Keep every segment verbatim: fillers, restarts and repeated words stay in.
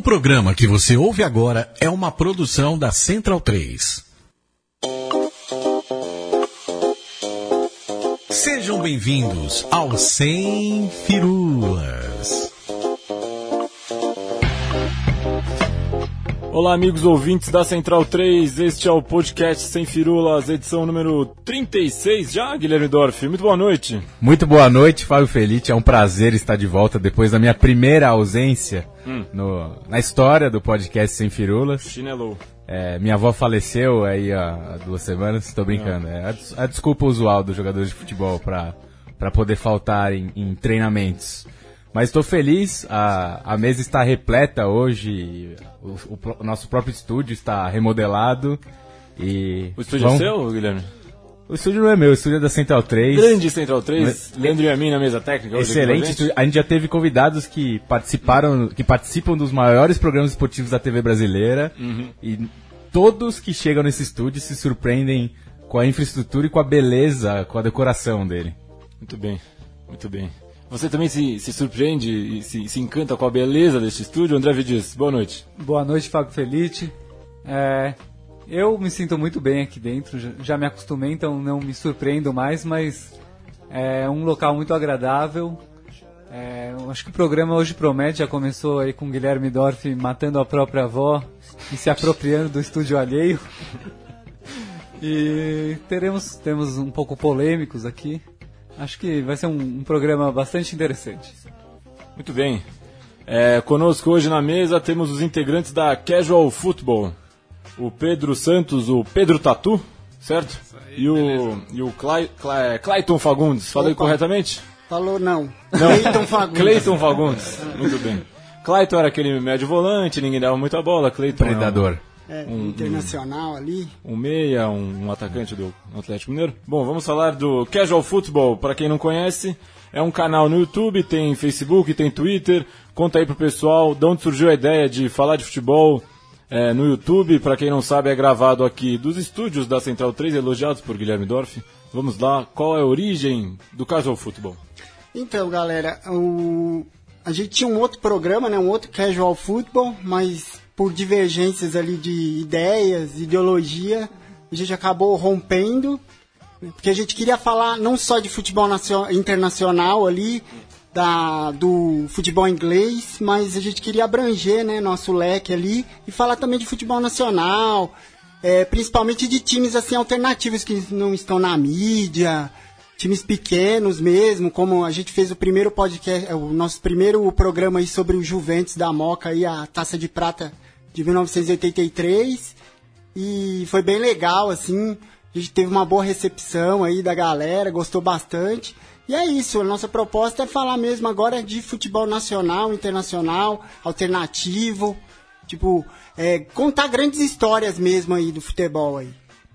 programa que você ouve agora é uma produção da Central três. Sejam bem-vindos ao Sem Firulas. Olá, amigos ouvintes da Central três, este é o podcast Sem Firulas, edição número trinta e seis já, Guilherme Dorff. Muito boa noite. Muito boa noite, Fábio Felice. É um prazer estar de volta depois da minha primeira ausência hum. no, na história do podcast Sem Firulas. Chinelou. É, minha avó faleceu aí há, há duas semanas, estou brincando. É a, a desculpa usual dos jogadores de futebol para para poder faltar em, em treinamentos. Mas estou feliz, a, a mesa está repleta hoje, o, o, o nosso próprio estúdio está remodelado. E o estúdio vamos... é seu, Guilherme? O estúdio não é meu, o estúdio é da Central três. Grande Central três, Mas... Leandro e a mim na mesa técnica. Hoje excelente estúdio. A gente já teve convidados que participaram, que participam dos maiores programas esportivos da T V brasileira. Uhum. E todos que chegam nesse estúdio se surpreendem com a infraestrutura e com a beleza, com a decoração dele. Muito bem, muito bem. Você também se, se surpreende e se, se encanta com a beleza deste estúdio? André Vidiz, boa noite. Boa noite, Fábio Felice. É, eu me sinto muito bem aqui dentro, já, já me acostumei, então não me surpreendo mais, mas é um local muito agradável. É, acho que o programa hoje promete, já começou aí com o Guilherme Dorff matando a própria avó e se apropriando do estúdio alheio. E teremos, teremos um pouco polêmicos aqui. Acho que vai ser um, um programa bastante interessante. Muito bem. É, conosco hoje na mesa temos os integrantes da Casual Football. O Pedro Santos, o Pedro Tatu, certo? Aí, e o, e o Clay, Clay, Clayton Fagundes. Falei Opa. corretamente? Falou não. não. Clayton Fagundes. Clayton Fagundes. Muito bem. Clayton era aquele médio volante, ninguém dava muita bola. Clayton Predador. É um... É, um, internacional ali. Um meia, um, um atacante do Atlético Mineiro. Bom, vamos falar do Casual Football. Para quem não conhece, é um canal no YouTube, tem Facebook, tem Twitter. Conta aí pro pessoal de onde surgiu a ideia de falar de futebol é, no YouTube. Para quem não sabe, é gravado aqui dos estúdios da Central três, elogiados por Guilherme Dorff. Vamos lá, qual é a origem do Casual Football? Então, galera, o... a gente tinha um outro programa, né, um outro Casual Football, mas... por divergências ali de ideias, ideologia, a gente acabou rompendo, porque a gente queria falar não só de futebol nacional, internacional ali, da, do futebol inglês, mas a gente queria abranger, né, nosso leque ali e falar também de futebol nacional, é, principalmente de times assim, alternativos que não estão na mídia, times pequenos mesmo, como a gente fez o primeiro podcast, o nosso primeiro programa aí sobre o Juventus da Moca, aí, a Taça de Prata de mil novecentos e oitenta e três, e foi bem legal, assim, a gente teve uma boa recepção aí da galera, gostou bastante, e é isso, a nossa proposta é falar mesmo agora de futebol nacional, internacional, alternativo, tipo, é, contar grandes histórias mesmo aí do futebol aí.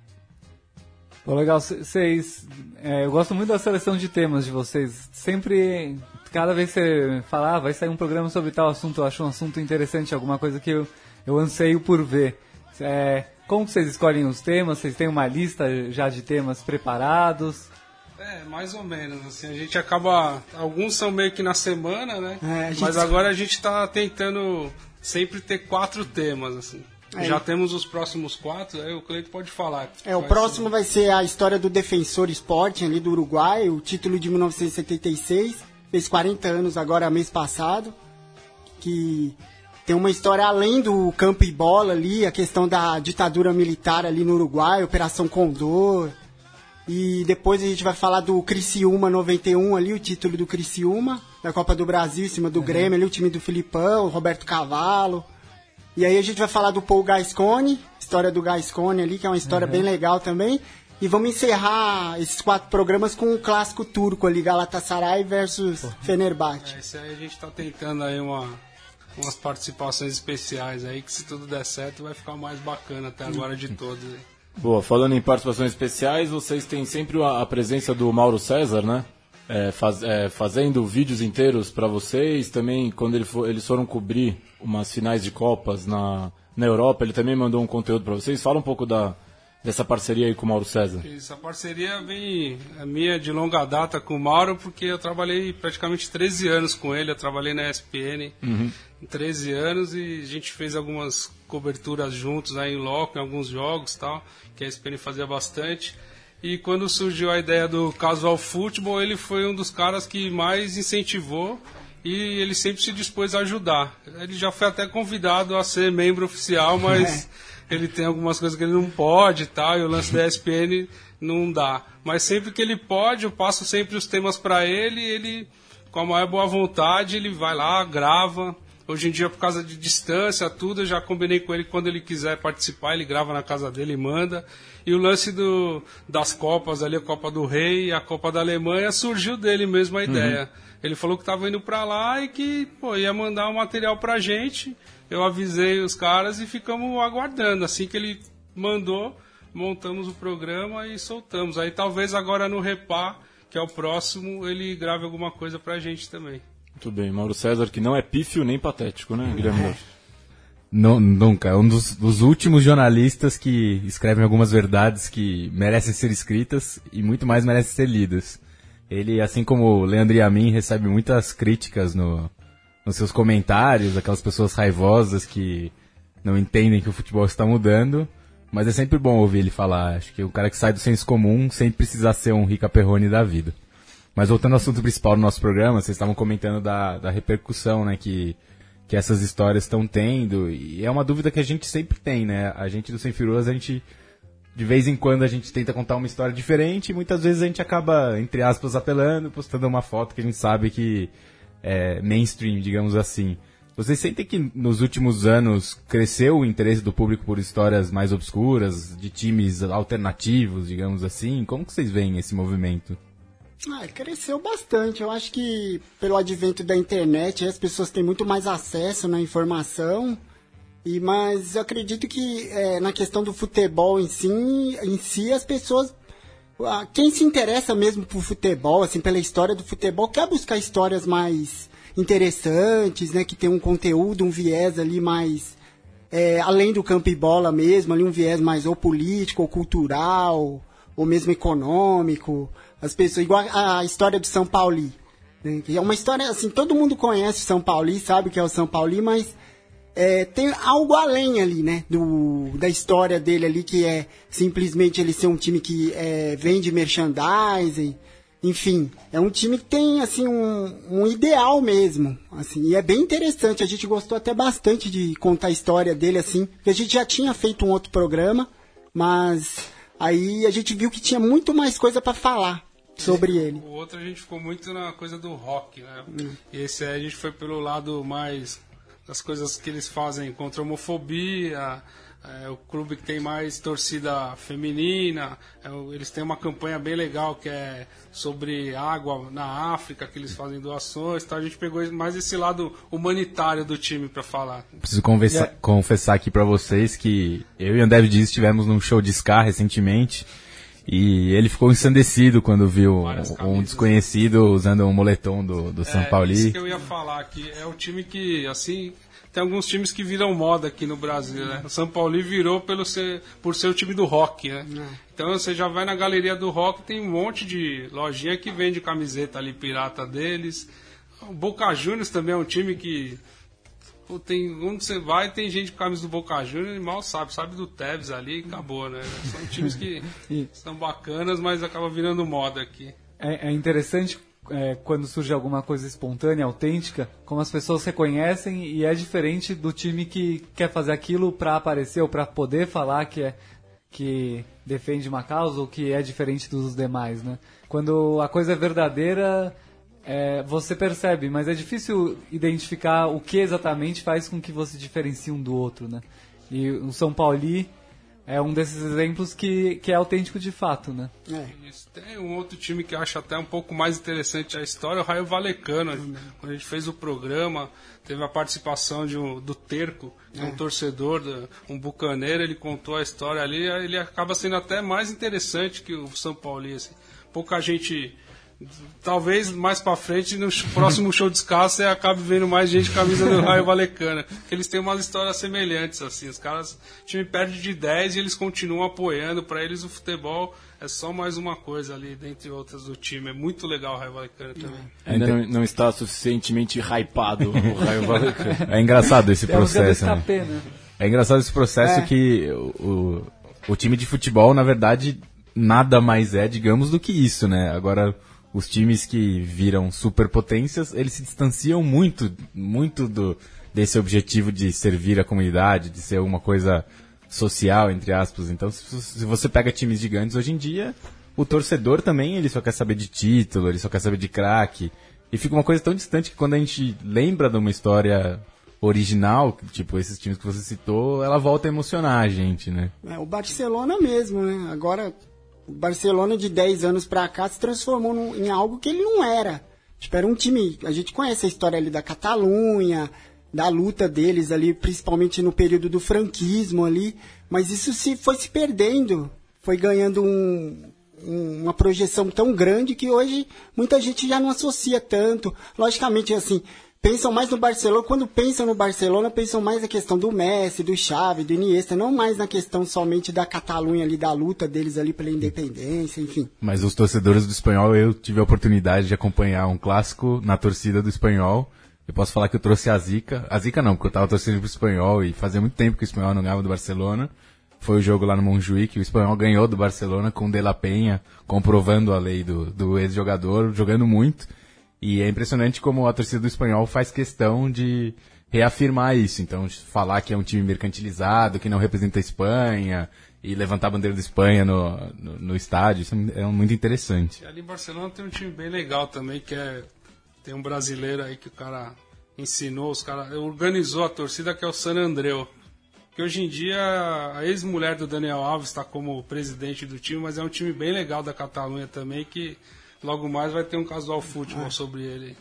Pô, legal, vocês, é, eu gosto muito da seleção de temas de vocês, sempre, cada vez que você fala, ah, vai sair um programa sobre tal assunto, eu acho um assunto interessante, alguma coisa que eu Eu anseio por ver. É, como vocês escolhem os temas? Vocês têm uma lista já de temas preparados? É, mais ou menos. Assim, a gente acaba... Alguns são meio que na semana, né? É, gente... Mas agora a gente está tentando sempre ter quatro temas, assim. É. Já temos os próximos quatro, aí o Cleiton pode falar. É, o próximo ser... vai ser a história do Defensor Sporting ali do Uruguai, o título de mil novecentos e setenta e seis, fez quarenta anos agora, mês passado, que... tem uma história além do campo e bola ali, a questão da ditadura militar ali no Uruguai, Operação Condor. E depois a gente vai falar do Criciúma noventa e um ali, o título do Criciúma, da Copa do Brasil, em cima do uhum. Grêmio ali, o time do Filipão, Roberto Cavalo. E aí a gente vai falar do Paul Gascoigne, história do Gascoigne ali, que é uma história uhum. bem legal também. E vamos encerrar esses quatro programas com um clássico turco ali, Galatasaray versus uhum. Fenerbahçe. É, esse aí a gente tá tentando aí uma... umas participações especiais aí, que se tudo der certo vai ficar mais bacana até agora de todos. Aí. Boa, falando em participações especiais, vocês têm sempre a, a presença do Mauro César, né? É, faz, é, fazendo vídeos inteiros para vocês. Também, quando ele for, eles foram cobrir umas finais de Copas na, na Europa, ele também mandou um conteúdo para vocês. Fala um pouco da, dessa parceria aí com o Mauro César? Essa parceria vem é minha de longa data com o Mauro, porque eu trabalhei praticamente treze anos com ele, eu trabalhei na E S P N uhum. treze anos e a gente fez algumas coberturas juntos aí em loco, em alguns jogos tal, que a E S P N fazia bastante. E quando surgiu a ideia do Casual Futebol, ele foi um dos caras que mais incentivou e ele sempre se dispôs a ajudar. Ele já foi até convidado a ser membro oficial, mas ele tem algumas coisas que ele não pode e tal, e o lance da E S P N não dá. Mas sempre que ele pode, eu passo sempre os temas para ele, e ele, com a maior boa vontade, ele vai lá, grava. Hoje em dia, por causa de distância, tudo, eu já combinei com ele que quando ele quiser participar, ele grava na casa dele e manda. E o lance do, das Copas ali, a Copa do Rei e a Copa da Alemanha, surgiu dele mesmo a ideia. Uhum. Ele falou que estava indo para lá e que pô, ia mandar um material pra gente. Eu avisei os caras e ficamos aguardando. Assim que ele mandou, montamos o programa e soltamos. Aí talvez agora no Repá, que é o próximo, ele grave alguma coisa pra gente também. Muito bem, Mauro César, que não é pífio nem patético, né, Guilherme? É. Não, nunca. É um dos, dos últimos jornalistas que escrevem algumas verdades que merecem ser escritas e muito mais merecem ser lidas. Ele, assim como o Leandro Yamin, recebe muitas críticas no, nos seus comentários, aquelas pessoas raivosas que não entendem que o futebol está mudando, mas é sempre bom ouvir ele falar. Acho que o cara que sai do senso comum sem precisar ser um Rica Perrone da vida. Mas voltando ao assunto principal do nosso programa, vocês estavam comentando da, da repercussão, né, que, que essas histórias estão tendo, e é uma dúvida que a gente sempre tem, né? A gente do Sem Firulas, a gente, de vez em quando a gente tenta contar uma história diferente, e muitas vezes a gente acaba, entre aspas, apelando, postando uma foto que a gente sabe que é mainstream, digamos assim. Vocês sentem que nos últimos anos cresceu o interesse do público por histórias mais obscuras, de times alternativos, digamos assim? Como que vocês veem esse movimento? Ah, cresceu bastante. Eu acho que pelo advento da internet as pessoas têm muito mais acesso na informação. E, mas eu acredito que é, na questão do futebol em si, em si as pessoas... Quem se interessa mesmo por futebol, assim, pela história do futebol, quer buscar histórias mais interessantes, né? Que tem um conteúdo, um viés ali mais... É, além do campo e bola mesmo, ali um viés mais ou político, ou cultural, ou mesmo econômico. As pessoas, igual a história do São Paulo, né? Que é uma história, assim, todo mundo conhece o São Paulo, sabe o que é o São Paulo, mas é, tem algo além ali, né, do, da história dele ali, que é simplesmente ele ser um time que é, vende merchandising, enfim, é um time que tem, assim, um, um ideal mesmo, assim, e é bem interessante, a gente gostou até bastante de contar a história dele, assim, porque a gente já tinha feito um outro programa, mas aí a gente viu que tinha muito mais coisa para falar sobre ele. O outro a gente ficou muito na coisa do rock, né? Hum. E esse aí a gente foi pelo lado mais das coisas que eles fazem contra a homofobia, é, o clube que tem mais torcida feminina, é, eles têm uma campanha bem legal que é sobre água na África, que eles fazem doações, então a gente pegou mais esse lado humanitário do time para falar. Preciso conversa, yeah. confessar aqui para vocês que eu e o André Dias estivemos num show de ska recentemente. E ele ficou ensandecido quando viu um, um desconhecido usando um moletom do, do São Paulo. É isso que eu ia falar aqui. É o time que, assim, tem alguns times que viram moda aqui no Brasil, né? O São Paulo virou pelo ser, por ser o time do rock, né? Então você já vai na galeria do rock, tem um monte de lojinha que vende camiseta ali, pirata deles. O Boca Juniors também é um time que... Tem, onde você vai, tem gente com camisa do Boca Juniors e mal sabe, sabe do Tevez ali e acabou, né? São times que são bacanas, mas acaba virando moda aqui. É, é interessante é, quando surge alguma coisa espontânea, autêntica, como as pessoas reconhecem e é diferente do time que quer fazer aquilo para aparecer ou para poder falar que, é, que defende uma causa ou que é diferente dos demais, né? Quando a coisa é verdadeira... É, você percebe, mas é difícil identificar o que exatamente faz com que você diferencie um do outro, né? E o São Paulo é um desses exemplos que, que é autêntico de fato, né? É. Isso. Tem um outro time que eu acho até um pouco mais interessante a história, o Raio Valecano. Uhum. Quando a gente fez o programa, teve a participação de um, do Terco, que é um é. torcedor, um bucaneiro, ele contou a história ali, ele acaba sendo até mais interessante que o São Paulo, assim. Pouca gente... talvez mais pra frente, no próximo show de ska, você acabe vendo mais gente com a camisa do Raio Vallecano. Porque eles têm umas histórias semelhantes, assim. Os caras, o time perde de dez e eles continuam apoiando. Pra eles, o futebol é só mais uma coisa ali, dentre outras do time. É muito legal o Raio Vallecano também. Ainda não, não está suficientemente hypado o Raio Vallecano. É engraçado esse É a música do processo, né? escapé, né? É engraçado esse processo É. que o, o, o time de futebol, na verdade, nada mais é, digamos, do que isso, né? Agora, os times que viram superpotências, eles se distanciam muito, muito do, desse objetivo de servir a comunidade, de ser uma coisa social, entre aspas. Então, se, se você pega times gigantes hoje em dia, o torcedor também, ele só quer saber de título, ele só quer saber de craque. E fica uma coisa tão distante que quando a gente lembra de uma história original, tipo esses times que você citou, ela volta a emocionar a gente, né? É, o Barcelona mesmo, né? Agora, o Barcelona de dez anos pra cá se transformou num, em algo que ele não era. Tipo, era um time... A gente conhece a história ali da Catalunha, da luta deles ali, principalmente no período do franquismo ali, mas isso se, foi se perdendo, foi ganhando um, um, uma projeção tão grande que hoje muita gente já não associa tanto. Logicamente, assim... Pensam mais no Barcelona, quando pensam no Barcelona, pensam mais na questão do Messi, do Xavi, do Iniesta, não mais na questão somente da Catalunha ali, da luta deles ali pela independência, enfim. Mas os torcedores do Espanhol, eu tive a oportunidade de acompanhar um clássico na torcida do Espanhol. Eu posso falar que eu trouxe a zica. A zica não, porque eu tava torcendo pro Espanhol e fazia muito tempo que o Espanhol não ganhava do Barcelona. Foi o jogo lá no Montjuïc, que o Espanhol ganhou do Barcelona com o De La Penha, comprovando a lei do, do ex-jogador, jogando muito. E é impressionante como a torcida do Espanhol faz questão de reafirmar isso. Então, falar que é um time mercantilizado, que não representa a Espanha, e levantar a bandeira da Espanha no, no, no estádio, isso é muito interessante. E ali em Barcelona tem um time bem legal também, que é... Tem um brasileiro aí que o cara ensinou, os caras... Organizou a torcida, que é o San Andreu. Que hoje em dia a ex-mulher do Daniel Alves está como presidente do time, mas é um time bem legal da Catalunha também, que... Logo mais vai ter um casual futebol ah. sobre ele.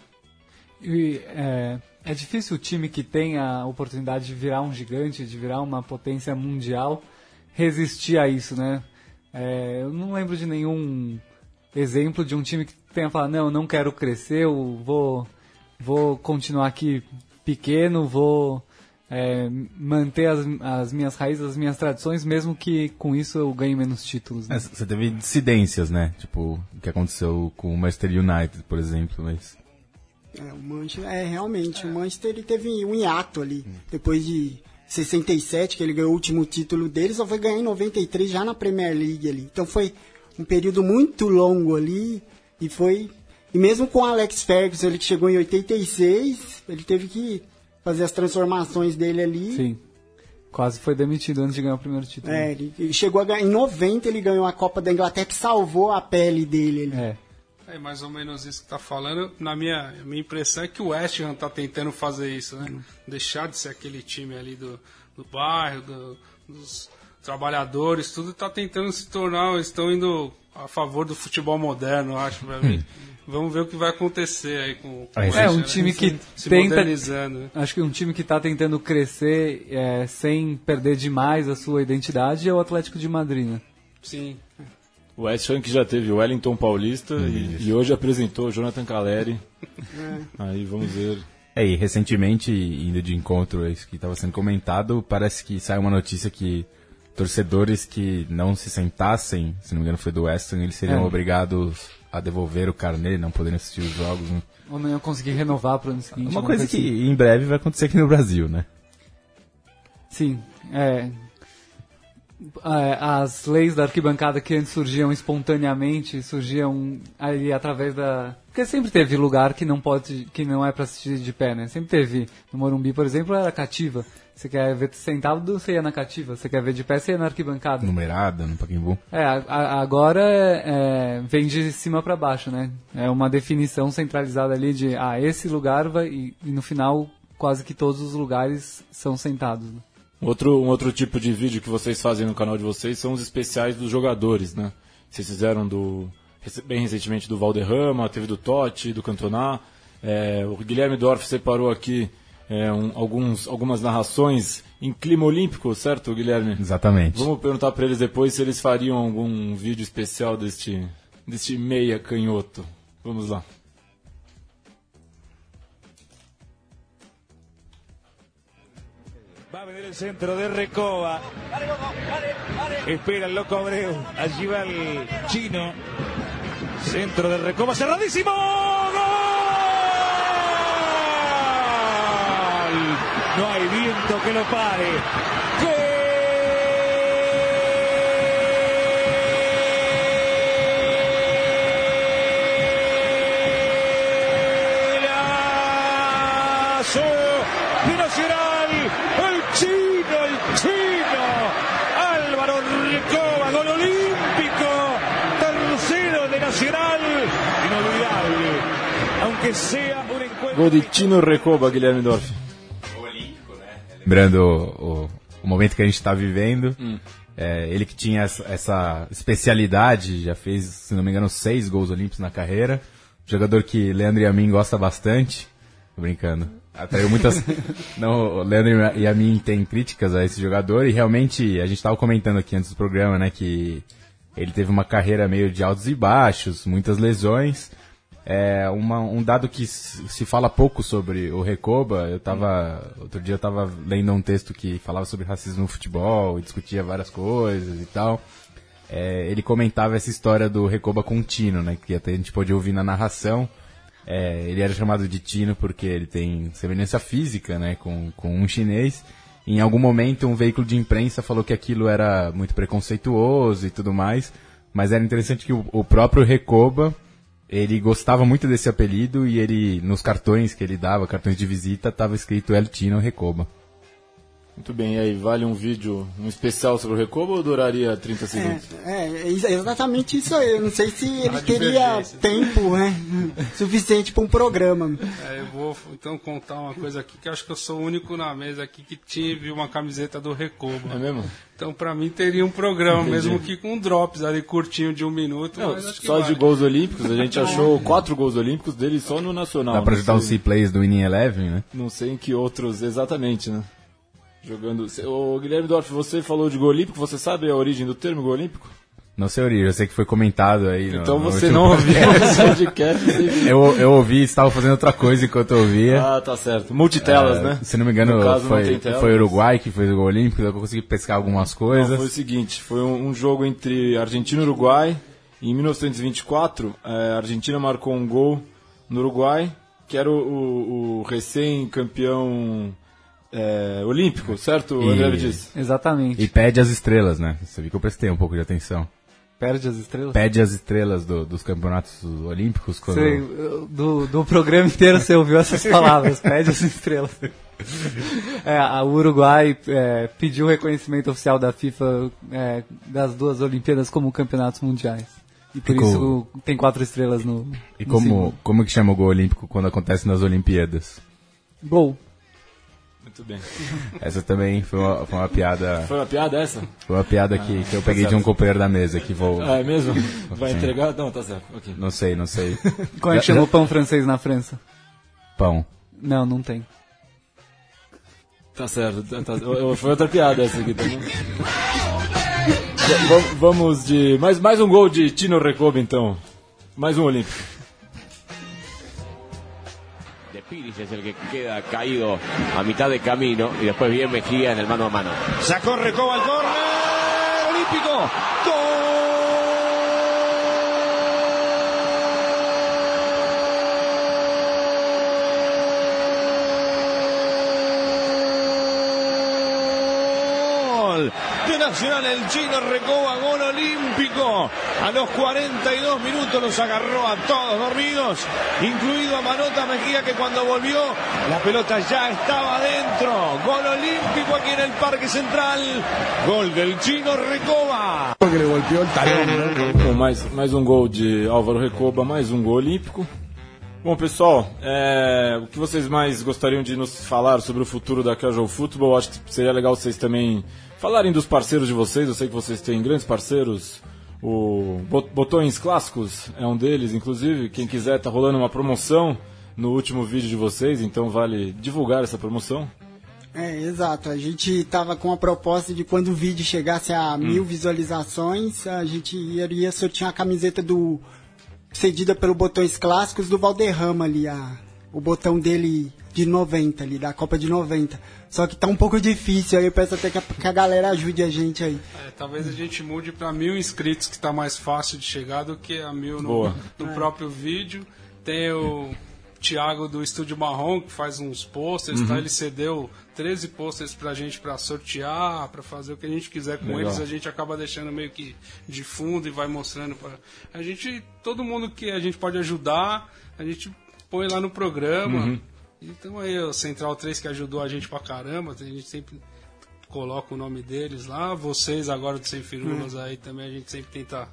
E, é, é difícil o time que tem a oportunidade de virar um gigante, de virar uma potência mundial, resistir a isso, né? É, eu não lembro de nenhum exemplo de um time que tenha falado, não, eu não quero crescer, eu vou, vou continuar aqui pequeno, vou é, manter as, as minhas raízes, as minhas tradições, mesmo que com isso eu ganhe menos títulos. Né? É, você teve dissidências, né? Tipo, o que aconteceu com o Manchester United, por exemplo, mas... É, o Manchester, é, realmente, é. o Manchester ele teve um hiato ali, hum. depois de sessenta e sete, que ele ganhou o último título dele, só foi ganhar em noventa e três, já na Premier League ali. Então foi um período muito longo ali, e foi... E mesmo com o Alex Ferguson, ele que chegou em oitenta e seis, ele teve que fazer as transformações dele ali. Sim. Quase foi demitido antes de ganhar o primeiro título. É, ele, ele chegou a ganhar... Em noventa ele ganhou a Copa da Inglaterra, que salvou a pele dele ali. É. É mais ou menos isso que tá falando. Na minha, minha impressão é que o West Ham tá tentando fazer isso, né? Hum. Deixar de ser aquele time ali do, do bairro, do, dos trabalhadores, tudo tá tentando se tornar... Estão indo a favor do futebol moderno, eu acho, pra mim. Vamos ver o que vai acontecer aí com, com é, um time que se tenta, modernizando. Acho que um time que está tentando crescer é, sem perder demais a sua identidade é o Atlético de Madrid, né? Sim. O West Ham que já teve o Wellington Paulista e, e hoje apresentou o Jonathan Caleri. É. Aí vamos ver. É, e recentemente, indo de encontro a isso que estava sendo comentado, parece que saiu uma notícia que torcedores que não se sentassem, se não me engano foi do West Ham, eles seriam é. obrigados a devolver o carnê, não poderiam assistir os jogos. Né? Ou não iam conseguir renovar para o ano seguinte. Uma coisa que assim. Em breve vai acontecer aqui no Brasil, né? Sim, é... As leis da arquibancada que antes surgiam espontaneamente, surgiam ali através da... Porque sempre teve lugar que não pode, que não é para assistir de pé, né? Sempre teve. No Morumbi, por exemplo, era cativa. Você quer ver sentado, você ia na cativa. Você quer ver de pé, você ia na arquibancada. Numerada, no Pacaembu. É, a, a, agora é, vem de cima para baixo, né? É uma definição centralizada ali de, ah, esse lugar vai... E, e no final, quase que todos os lugares são sentados, né? Outro, um outro tipo de vídeo que vocês fazem no canal de vocês são os especiais dos jogadores, né? Vocês fizeram do, bem recentemente do Valderrama, teve do Totti, do Cantona. É, o Guilherme Dorf separou aqui é, um, alguns, algumas narrações em clima olímpico, certo, Guilherme? Exatamente. Vamos perguntar para eles depois se eles fariam algum vídeo especial deste, deste meia canhoto. Vamos lá. Va a venir el centro de Recoba. Espera el loco Abreu. Allí va el chino. Centro de Recoba. Cerradísimo. ¡Gol! No hay viento que lo pare. ¡Golazo de Nacional! El chino, el chino. Álvaro Recoba, gol olímpico. Tercero de Nacional. Inolvidable. Aunque sea un encuentro. Gol de Tino Recoba, Guilherme Dorf. Lembrando o, o momento que a gente está vivendo, hum. é, ele que tinha essa, essa especialidade, já fez, se não me engano, seis gols olímpicos na carreira. Jogador que Leandro e a mim gosta bastante. Tô brincando. Atraiu muitas. Não, o Leandro e a mim tem críticas a esse jogador, e realmente a gente estava comentando aqui antes do programa, né, que ele teve uma carreira meio de altos e baixos, muitas lesões. É uma, um dado que se fala pouco sobre o Recoba. Eu tava, outro dia eu estava lendo um texto que falava sobre racismo no futebol e discutia várias coisas e tal. É, ele comentava essa história do Recoba com o Tino, né, que até a gente pôde ouvir na narração. É, ele era chamado de Tino porque ele tem semelhança física, né, com, com um chinês. Em algum momento um veículo de imprensa falou que aquilo era muito preconceituoso e tudo mais, mas era interessante que o, o próprio Recoba, ele gostava muito desse apelido, e ele, nos cartões que ele dava, cartões de visita, estava escrito El Tino Recoba. Muito bem, e aí, vale um vídeo, um especial sobre o Recoba ou duraria trinta segundos? É, é, é exatamente isso aí. Eu não sei se ele teria tempo, né, suficiente para um programa. É, eu vou então contar uma coisa aqui, que eu acho que eu sou o único na mesa aqui que tive uma camiseta do Recoba. É mesmo? Então, pra mim, teria um programa, Entendi. Mesmo que com drops ali curtinho de um minuto. Não, mas acho só que de vale. gols olímpicos, a gente achou quatro gols olímpicos dele só no Nacional. Dá pra Não ajudar os sei- C-Plays do Winning Eleven, né? Não sei em que outros exatamente, né? Jogando. Ô, Guilherme Dorf, você falou de gol olímpico, você sabe a origem do termo gol olímpico? Não sei a origem, eu sei que foi comentado aí. no- Então no você último não ouviu podcast. o podcast. você- Eu, eu ouvi, estava fazendo outra coisa enquanto eu ouvia. Ah, tá certo. Multitelas, É, né? Se não me engano, No caso, não foi, tem telas. foi o Uruguai que fez o gol olímpico, eu consegui pescar algumas coisas. Não, foi o seguinte, foi um, um jogo entre Argentina e Uruguai. Em mil novecentos e vinte e quatro, a Argentina marcou um gol no Uruguai, que era o, o, o recém-campeão é, olímpico, certo, E- André disse? Exatamente. E pede as estrelas, né? Você viu que eu prestei um pouco de atenção. Perde as estrelas? Pede as estrelas do- dos campeonatos olímpicos. Quando... Sei, eu- do, do programa inteiro você ouviu essas palavras, pede as estrelas. É, a Uruguai é, pediu o reconhecimento oficial da FIFA é, das duas Olimpíadas como campeonatos mundiais. E por Ficou- isso tem quatro estrelas no. E no como, símbolo. como que chama o gol olímpico quando acontece nas Olimpíadas? Gol. Muito bem. Essa também foi uma, foi uma piada. Foi uma piada essa? Foi uma piada que, que eu peguei de um companheiro da mesa que vou. Ah, é mesmo? Vai Sim. entregar? Não, tá certo. Ok. Não sei, não sei. Como é que chama o pão francês na França? Pão. Não, não tem. Tá certo. Tá, tá, eu- foi outra piada essa aqui também. Va- Vamos de. Mais, mais um gol de Tino Recoba, então. Mais um olímpico. De Piris es el que queda caído a mitad de camino y después bien Mejía en el mano a mano. Sacó Recoba el córner. Olímpico. Gol de Nacional, el chino Recoba, gol olímpico. A los cuarenta y dos minutos los agarró a todos dormidos, incluido a Manota Mejía, que cuando volvió la pelota ya estaba adentro. Gol olímpico aquí en el Parque Central. Gol del chino Recoba. Bom, mais, mais um gol de Álvaro Recoba, mais um gol olímpico. Bom, pessoal, é, o que vocês mais gostariam de nos falar sobre o futuro da Casual Football? Acho que seria legal vocês também falarem dos parceiros de vocês. Eu sei que vocês têm grandes parceiros. O Bot- Botões Clássicos é um deles, inclusive. Quem quiser, tá rolando uma promoção no último vídeo de vocês, então vale divulgar essa promoção. É, exato. A gente tava com a proposta de quando o vídeo chegasse a Hum. mil visualizações, a gente iria sortear a camiseta do cedida pelo Botões Clássicos do Valderrama ali, a, o botão dele de noventa ali, da Copa de noventa. Só que tá um pouco difícil, aí eu peço até que a, que a galera ajude a gente aí. É, talvez a gente mude para mil inscritos, que tá mais fácil de chegar do que a mil no, Boa. no É. próprio vídeo. Tem o Thiago do Estúdio Marrom, que faz uns posters, tá? Ele cedeu treze posters pra gente pra sortear, pra fazer o que a gente quiser com Legal. eles. A gente acaba deixando meio que de fundo e vai mostrando pra... A gente, todo mundo que a gente pode ajudar, a gente põe lá no programa. Então aí o Central três que ajudou a gente pra caramba, a gente sempre coloca o nome deles lá. Vocês agora do Sem Firulas aí também, a gente sempre tenta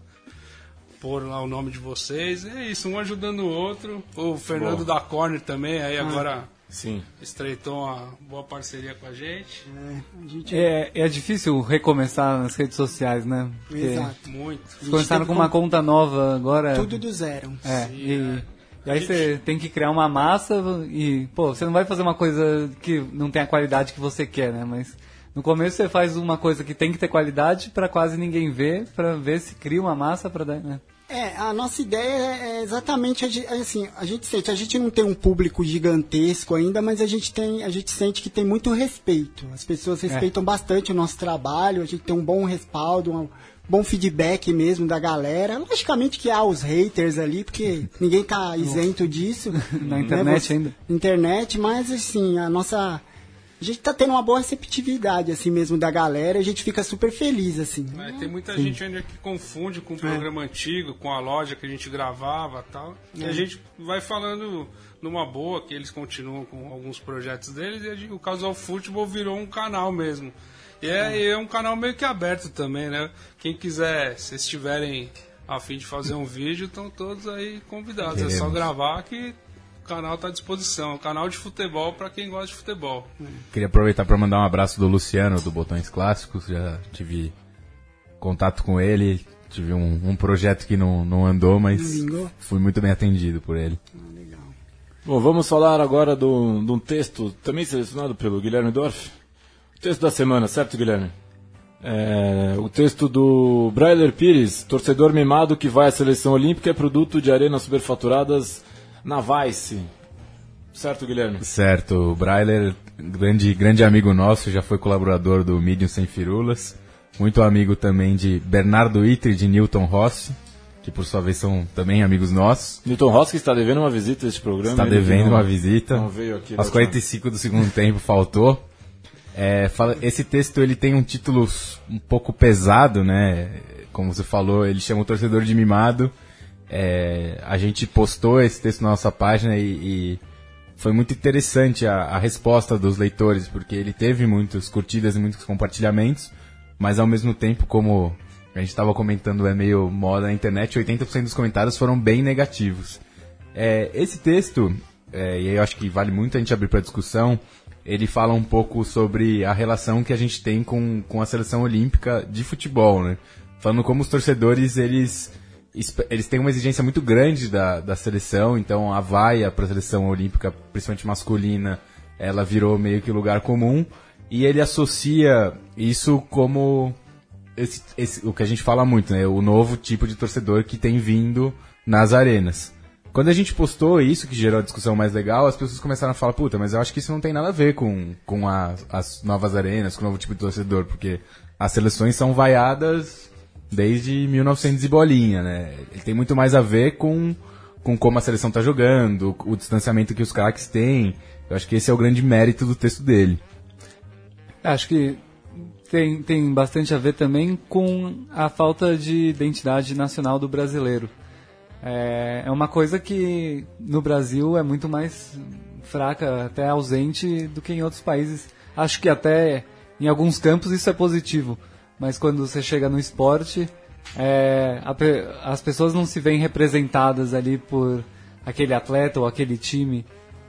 pôr lá o nome de vocês. É isso, um ajudando o outro. O Fernando Boa. da Corner também, aí agora Sim. estreitou uma boa parceria com a gente. É, a gente... É, é difícil recomeçar nas redes sociais, né? Porque Exato. Muito. Vocês começaram teve com uma com- conta nova agora. Tudo do zero. É, Sim, e, é. e aí você tem que criar uma massa e, pô, você não vai fazer uma coisa que não tem a qualidade que você quer, né? Mas no começo você faz uma coisa que tem que ter qualidade pra quase ninguém ver, pra ver se cria uma massa pra dar, né? É, a nossa ideia é exatamente a ge- assim, a gente sente, a gente não tem um público gigantesco ainda, mas a gente tem, a gente sente que tem muito respeito. As pessoas respeitam bastante o nosso trabalho, a gente tem um bom respaldo, um bom feedback mesmo da galera. Logicamente que há os haters ali, porque ninguém tá isento disso. Na internet Você- ainda. Internet, mas assim, a nossa a gente tá tendo uma boa receptividade assim mesmo da galera, a gente fica super feliz assim. É, tem muita gente ainda que confunde com o programa antigo, com a loja que a gente gravava e tal. E a gente vai falando numa boa, que eles continuam com alguns projetos deles, e a gente- o Casual Futebol virou um canal mesmo. E é, e é um canal meio que aberto também, né? Quem quiser, se estiverem a fim de fazer um vídeo, estão todos aí convidados. É só Queremos. gravar que o canal está à disposição. É um canal de futebol para quem gosta de futebol. Queria aproveitar para mandar um abraço do Luciano, do Botões Clássicos. Já tive contato com ele. Tive um, um projeto que não, não andou, mas Não vingou? fui muito bem atendido por ele. Bom, vamos falar agora do- de um texto também selecionado pelo Guilherme Dorf. O texto da semana, certo, Guilherme? É, o texto do Brailer Pires, torcedor mimado que vai à seleção olímpica, é produto de arenas superfaturadas na Vice. Certo, Guilherme? Certo, o Brailer, grande, grande amigo nosso, já foi colaborador do Medium Sem Firulas. Muito amigo também de Bernardo Itre e de Newton Rossi, que por sua vez são também amigos nossos. Newton Rossi está devendo uma visita a este programa. Está ele devendo não- uma visita. Não veio aqui. Aos da quarenta e cinco do segundo tempo faltou. É, fala- esse texto ele tem um título s- um pouco pesado, né? Como você falou, ele chama o torcedor de mimado. É, a gente postou esse texto na nossa página e, e foi muito interessante a, a resposta dos leitores, porque ele teve muitas curtidas e muitos compartilhamentos, mas ao mesmo tempo, como a gente estava comentando, é meio moda na internet, oitenta por cento dos comentários foram bem negativos. É, esse texto, é, e aí eu acho que vale muito a gente abrir para discussão, ele fala um pouco sobre a relação que a gente tem com, com a seleção olímpica de futebol, né? Falando como os torcedores, eles, espe- eles têm uma exigência muito grande da, da seleção, então a vaia para a seleção olímpica, principalmente masculina, ela virou meio que lugar comum, e ele associa isso como esse, esse- o que a gente fala muito, né? O novo tipo de torcedor que tem vindo nas arenas. Quando a gente postou isso, que gerou a discussão mais legal, as pessoas começaram a falar, puta, mas eu acho que isso não tem nada a ver com, com a- as novas arenas, com o novo tipo de torcedor, porque as seleções são vaiadas desde mil e novecentos e bolinha, né? Ele tem muito mais a ver com, com como a seleção tá jogando, o distanciamento que os craques têm. Eu acho que esse é o grande mérito do texto dele. Acho que tem, tem bastante a ver também com a falta de identidade nacional do brasileiro. É, é uma coisa que no Brasil é muito mais fraca, até ausente, do que em outros países. Acho que até em alguns campos isso é positivo, mas quando você chega no esporte, é, a pe- as pessoas não se veem representadas ali por aquele atleta ou aquele time.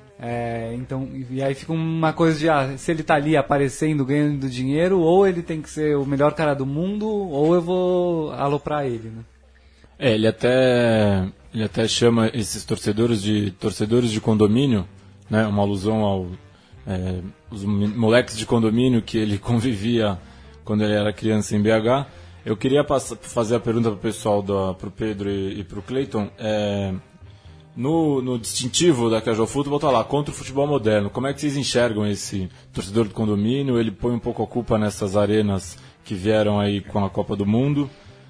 É, então, e aí fica uma coisa de, ah, se ele tá ali aparecendo, ganhando dinheiro, ou ele tem que ser o melhor cara do mundo, ou eu vou aloprar ele, né? É, ele até, ele até chama esses torcedores de torcedores de condomínio, né? Uma alusão ao é, os moleques de condomínio que ele convivia quando ele era criança em B H. Eu queria passar, fazer a pergunta para o pessoal, para o Pedro e, e para o Cleiton. É, no, no distintivo da Casual Football está lá, contra o futebol moderno. Como é que vocês enxergam esse torcedor do condomínio? Ele põe um pouco a culpa nessas arenas que vieram aí com a Copa do Mundo.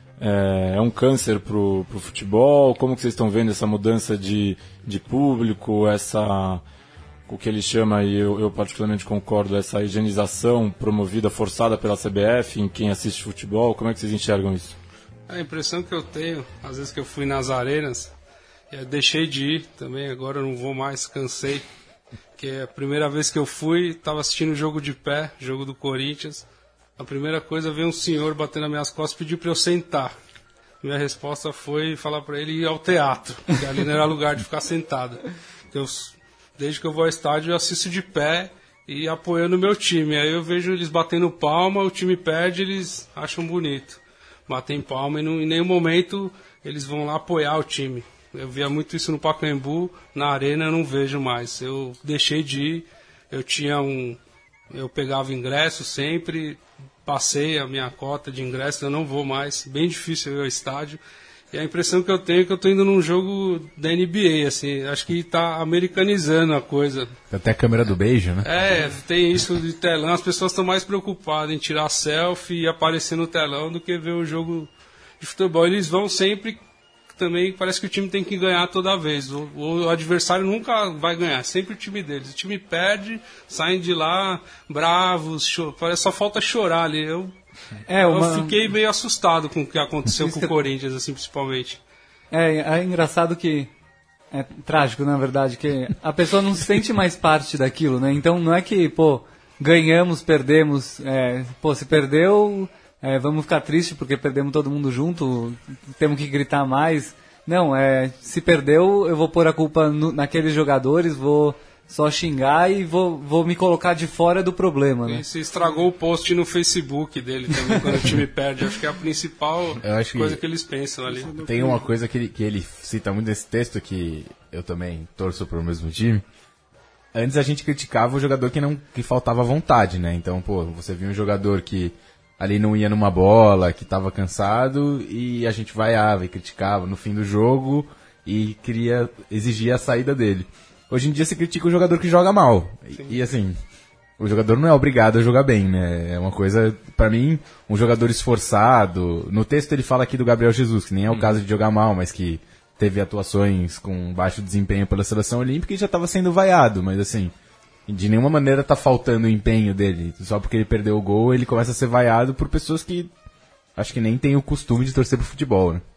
É, é um câncer para o futebol? Como que vocês estão vendo essa mudança de, de público, essa, o que ele chama, e eu, eu particularmente concordo, essa higienização promovida, forçada pela C B F em quem assiste futebol? Como é que vocês enxergam isso? A impressão que eu tenho, às vezes que eu fui nas arenas, eu deixei de ir também, agora eu não vou mais, cansei. Porque a primeira vez que eu fui, estava assistindo o jogo de pé, jogo do Corinthians. A primeira coisa, veio um senhor batendo nas minhas costas e pediu para eu sentar. Minha resposta foi falar para ele ir ao teatro, porque ali não era lugar de ficar sentado. Eu, desde que eu vou ao estádio, eu assisto de pé e apoiando o meu time. Aí eu vejo eles batendo palma, o time perde, eles acham bonito. Batem palma e não, em nenhum momento eles vão lá apoiar o time. Eu via muito isso no Pacaembu, na arena eu não vejo mais. Eu deixei de ir, eu tinha um... Eu pegava ingresso sempre, passei a minha cota de ingresso, eu não vou mais, bem difícil ir ao estádio. E a impressão que eu tenho é que eu estou indo num jogo da N B A, assim, acho que está americanizando a coisa. Tem até a câmera do beijo, né? É, tem isso de telão, as pessoas estão mais preocupadas em tirar selfie e aparecer no telão do que ver o jogo de futebol. Eles vão sempre... Também parece que o time tem que ganhar toda vez. O, o adversário nunca vai ganhar, sempre o time deles. O time perde, saem de lá bravos, cho- parece só falta chorar ali. Eu, É, uma... eu fiquei meio assustado com o que aconteceu com o Corinthians, assim, principalmente. É, é engraçado que... É trágico, na verdade, que a pessoa não se sente mais parte daquilo, né? Então não é que, pô, ganhamos, perdemos, é, pô, se perdeu... É, vamos ficar tristes porque perdemos todo mundo junto, temos que gritar mais. Não, é, se perdeu, eu vou pôr a culpa no, naqueles jogadores, vou só xingar e vou, vou me colocar de fora do problema, né? E se estragou o post no Facebook dele também, quando o time perde. Acho que é a principal coisa que... que eles pensam ali. Tem uma coisa que ele, que ele cita muito nesse texto, que eu também torço pro mesmo time. Antes a gente criticava o jogador que, não, que faltava vontade, né? Então, pô, você viu um jogador que... ali não ia numa bola, que estava cansado, e a gente vaiava e criticava no fim do jogo e queria exigir a saída dele. Hoje em dia se critica o jogador que joga mal. E, e assim, o jogador não é obrigado a jogar bem, né? É uma coisa, pra mim, um jogador esforçado. No texto ele fala aqui do Gabriel Jesus, que nem é o caso de jogar mal, mas que teve atuações com baixo desempenho pela seleção olímpica e já estava sendo vaiado, mas assim... de nenhuma maneira tá faltando o empenho dele. Só porque ele perdeu o gol, ele começa a ser vaiado por pessoas que acho que nem tem o costume de torcer pro futebol, né?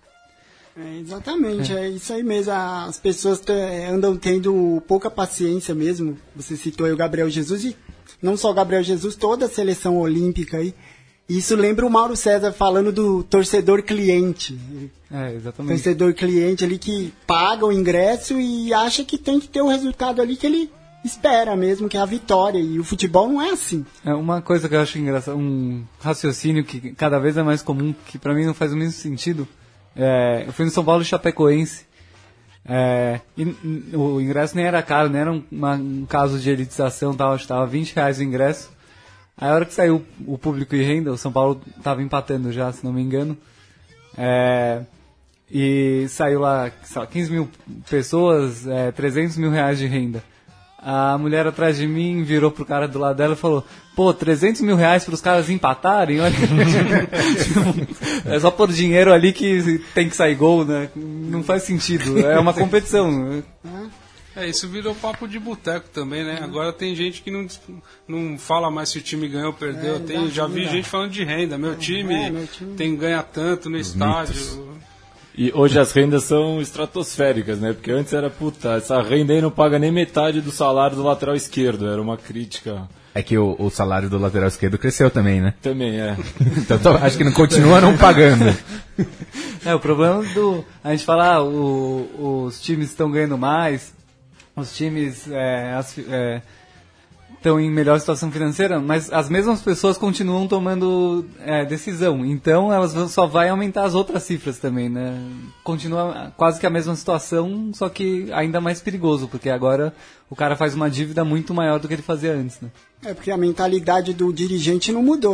É, exatamente, é. é isso aí mesmo. As pessoas t- andam tendo pouca paciência mesmo. Você citou aí o Gabriel Jesus, e não só o Gabriel Jesus, toda a seleção olímpica aí. Isso lembra o Mauro César falando do torcedor cliente. É, exatamente. Torcedor cliente ali que paga o ingresso e acha que tem que ter o resultado ali que ele... espera mesmo, que é a vitória, e o futebol não é assim. É uma coisa que eu acho engraçada, um raciocínio que cada vez é mais comum, que pra mim não faz o mesmo sentido. É, eu fui no São Paulo Chapecoense, é, e n- o ingresso nem era caro, nem era um, uma, um caso de elitização, tal, acho que tava vinte reais o ingresso. Aí a hora que saiu o público e renda, o São Paulo tava empatando já, se não me engano, é, e saiu lá, sei lá, quinze mil pessoas, é, trezentos mil reais de renda. A mulher atrás de mim virou pro cara do lado dela e falou: pô, trezentos mil reais pros caras empatarem? Olha, é só por dinheiro ali que tem que sair gol, né? Não faz sentido, é uma competição. É, isso virou papo de boteco também, né? Agora tem gente que não, não fala mais se o time ganhou ou perdeu. É, tem, já vi gente falando de renda. Meu time, É, meu time. tem ganha tanto no estádio. E hoje as rendas são estratosféricas, né? Porque antes era, puta, essa renda aí não paga nem metade do salário do lateral esquerdo. Era uma crítica. É que o, o salário do lateral esquerdo cresceu também, né? Também, é. Então tô- acho que não continua não pagando. É, o problema do... A gente fala, ah, o- os times estão ganhando mais, os times é, as- é, estão em melhor situação financeira, mas as mesmas pessoas continuam tomando é, decisão. Então elas vão- só vai aumentar as outras cifras também, né? Continua quase que a mesma situação, só que ainda mais perigoso, porque agora o cara faz uma dívida muito maior do que ele fazia antes, né? É porque a mentalidade do dirigente não mudou.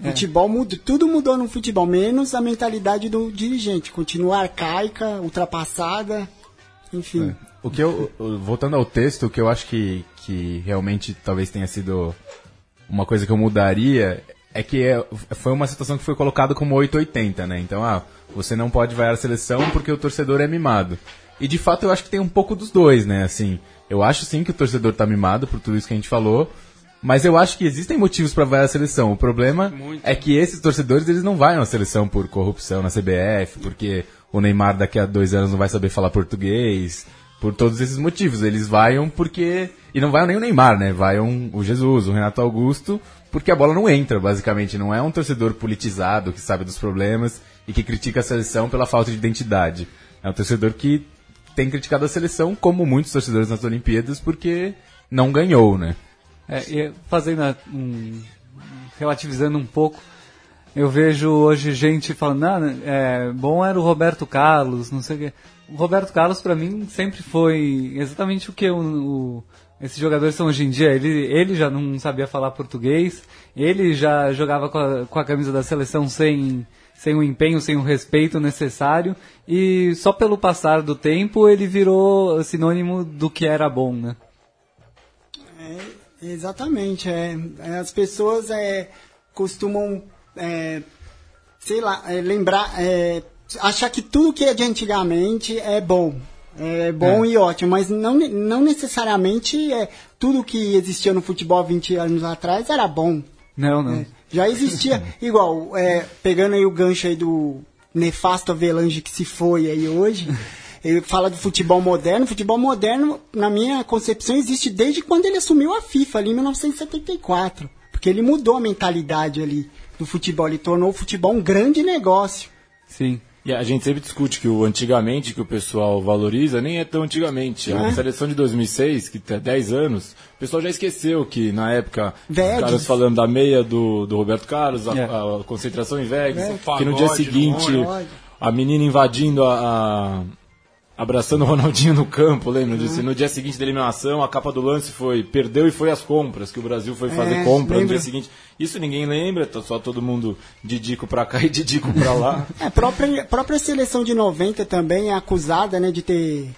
Futebol muda, tudo mudou no futebol, menos a mentalidade do dirigente. Continua arcaica, ultrapassada, enfim. É. O que eu, voltando ao texto, o que eu acho que, que realmente talvez tenha sido uma coisa que eu mudaria é que é, foi uma situação que foi colocada como oito oitenta, né? Então, ah, você não pode vaiar a seleção porque o torcedor é mimado. E de fato eu acho que tem um pouco dos dois, né? Assim, eu acho sim que o torcedor tá mimado por tudo isso que a gente falou, mas eu acho que existem motivos para vaiar a seleção. O problema Muito. é que esses torcedores eles não vaiam a seleção por corrupção na C B F, porque o Neymar daqui a dois anos não vai saber falar português, por todos esses motivos. Eles vaiam porque... E não vaiam nem o Neymar, né? Vaiam o Jesus, o Renato Augusto, porque a bola não entra, basicamente. Não é um torcedor politizado que sabe dos problemas e que critica a seleção pela falta de identidade. É um torcedor que tem criticado a seleção, como muitos torcedores nas Olimpíadas, porque não ganhou, né? É, e fazendo um, relativizando um pouco, eu vejo hoje gente falando, ah, é, bom era o Roberto Carlos, não sei o quê. O Roberto Carlos, pra mim, sempre foi exatamente o que o, o, esses jogadores são hoje em dia. Ele, ele já não sabia falar português, ele já jogava com a, com a camisa da seleção sem, sem o empenho, sem o respeito necessário, e só pelo passar do tempo ele virou sinônimo do que era bom, né? É, exatamente. É, as pessoas é, costumam, é, sei lá, é, lembrar... É, achar que tudo que é de antigamente é bom. É bom é. e ótimo, mas não, não necessariamente é, tudo que existia no futebol vinte anos atrás era bom. Não, não. É, já existia, igual, é, pegando aí o gancho aí do nefasto Avelange que se foi aí hoje, ele fala do futebol moderno. Futebol moderno, na minha concepção, existe desde quando ele assumiu a FIFA, ali em mil novecentos e setenta e quatro. Porque ele mudou a mentalidade ali do futebol, ele tornou o futebol um grande negócio. Sim. E a gente sempre discute que o antigamente que o pessoal valoriza nem é tão antigamente. A é. seleção de dois mil e seis, que tem dez anos, o pessoal já esqueceu que na época Vegas. Os caras falando da meia do, do Roberto Carlos, a, é. a, a concentração em Vegas, é. que no dia seguinte a menina invadindo a... a abraçando o Ronaldinho no campo, lembra disso? Uhum. No dia seguinte da eliminação, a capa do lance foi perdeu e foi às compras, que o Brasil foi fazer é, compra lembra. no dia seguinte. Isso ninguém lembra, tá só todo mundo didico pra cá e didico pra lá. É, a própria, própria seleção de noventa também é acusada, né, de ter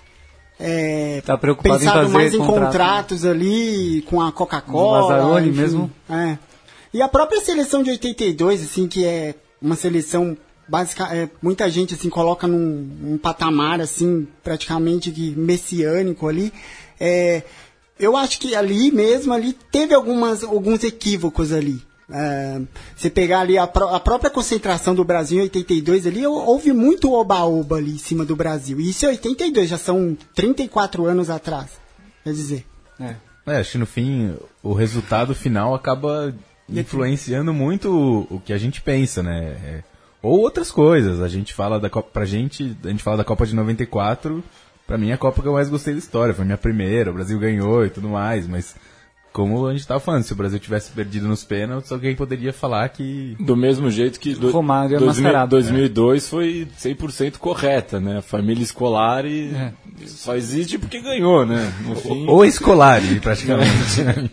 é, tá preocupado pensado em fazer mais em contrato, contratos, né? ali, com a Coca-Cola. Lazzaroni mesmo. É. E a própria seleção de oitenta e dois, assim, que é uma seleção... Basica, é, muita gente assim coloca num, num patamar assim praticamente de messiânico ali. É, eu acho que ali mesmo ali teve algumas, alguns equívocos ali. É, você pegar ali a, a própria concentração do Brasil em oitenta e dois ali, houve muito oba-oba ali em cima do Brasil. E isso é oitenta e dois, já são trinta e quatro anos atrás. Quer dizer. É, é acho que no fim o resultado final acaba influenciando muito o, o que a gente pensa, né? É, ou outras coisas. A gente fala da Copa, pra gente, a gente fala da Copa de noventa e quatro, pra mim é a Copa que eu mais gostei da história, foi minha primeira, o Brasil ganhou e tudo mais, mas como a gente tava falando, se o Brasil tivesse perdido nos pênaltis, alguém poderia falar que... Do mesmo jeito que do, Romário é dois mil, mascarado, dois mil e dois é. foi cem por cento correta, né? Família escolar e é. só existe porque ganhou, né? No fim... Ou escolar, praticamente, né?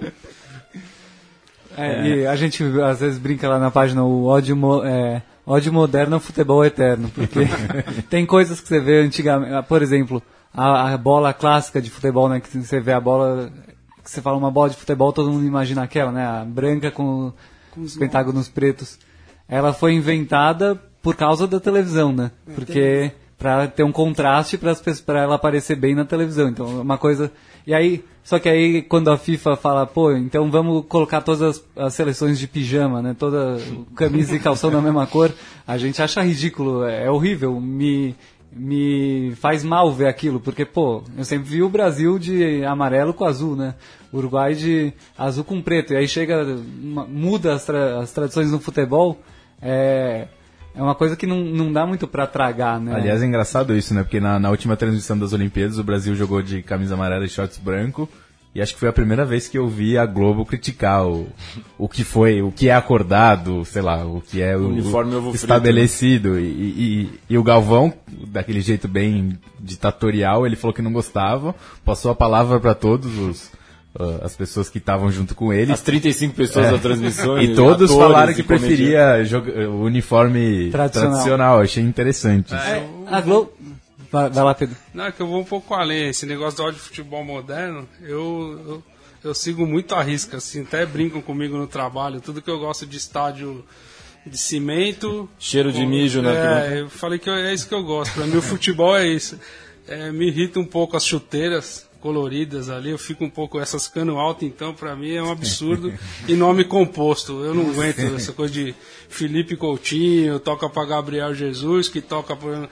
É, é. E a gente às vezes brinca lá na página o ódio... É, ódio moderno ao futebol eterno, porque tem coisas que você vê antigamente, por exemplo, a, a bola clássica de futebol, né, que você vê a bola, que você fala uma bola de futebol, todo mundo imagina aquela, né, a branca com, com os pentágonos pretos. Ela foi inventada por causa da televisão, né, porque para ter um contraste para ela aparecer bem na televisão, então uma coisa... E aí, só que aí quando a FIFA fala, pô, então vamos colocar todas as, as seleções de pijama, né, toda camisa e calção da mesma cor, a gente acha ridículo, é, é horrível, me, me faz mal ver aquilo, porque, pô, eu sempre vi o Brasil de amarelo com azul, né, o Uruguai de azul com preto, e aí chega, muda as, tra, as tradições no futebol, é... É uma coisa que não, não dá muito pra tragar, né? Aliás, é engraçado isso, né? Porque na, na última transmissão das Olimpíadas, o Brasil jogou de camisa amarela e shorts branco. E acho que foi a primeira vez que eu vi a Globo criticar o, o que foi, o que é acordado, sei lá, o que é o, uniforme o estabelecido. E, e, e o Galvão, daquele jeito bem ditatorial, ele falou que não gostava, passou a palavra para todos os, uh, as pessoas que estavam junto com ele. As trinta e cinco pessoas É. da transmissão. E todos atores falaram que e comediantes. preferia joga- o uniforme Tradicional. tradicional. Achei interessante. É, A Globo... Vai, vai lá, Pedro. Não, é que eu vou um pouco além. Esse negócio do ódio de futebol moderno, eu, eu, eu sigo muito à risca, assim, até brincam comigo no trabalho. Tudo que eu gosto de estádio de cimento... Cheiro de mijo, né? É, eu falei que é isso que eu gosto. Pra mim o futebol é isso. É, me irrita um pouco as chuteiras coloridas ali, eu fico um pouco essas cano alto, então pra mim é um absurdo. E nome composto, eu não aguento essa coisa de Felipe Coutinho, toca pra Gabriel Jesus, que toca pra...